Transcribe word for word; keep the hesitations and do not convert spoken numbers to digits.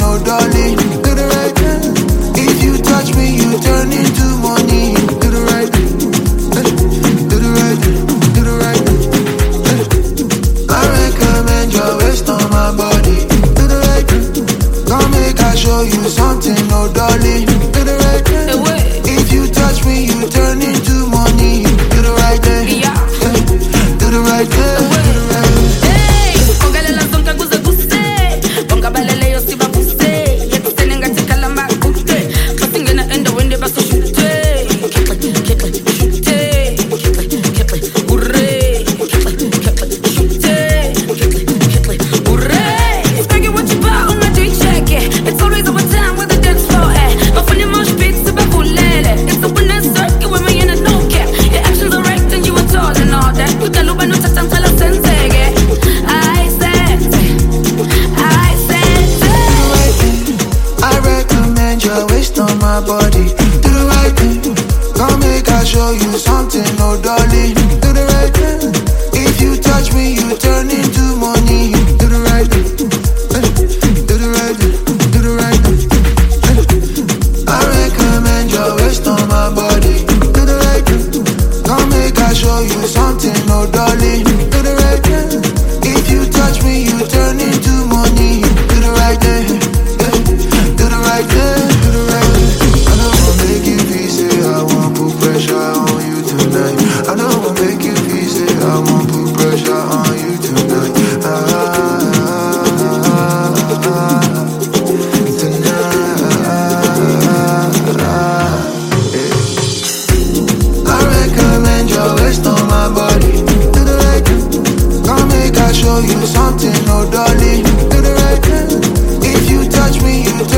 oh darling. Do the right thing. If you touch me, you turn into money. Do the right thing. Do the right thing. Do the right thing. I recommend your waist on my body. Do the right thing. Come make I show you something, oh darling. Do the right thing. If you touch me, you turn into money. Do the right thing. Yeah. Do the right thing. Body, do the right thing. Come make I show you something, oh darling. Do the right thing. If you touch me, you turn into money. Do the right thing. Do the right thing. Do the right thing. I recommend your waist on my body. Do the right thing. Come make I show you something, oh darling. Do the right thing. If you touch me, you turn into money. Do the right thing. Do the right thing. I know I'll make you feel say I won't put pressure on you tonight. Ah, tonight. Yeah. I recommend your waist on my body. Do the right thing. Come make I show you something, oh darling. Do the right thing. If you touch me, you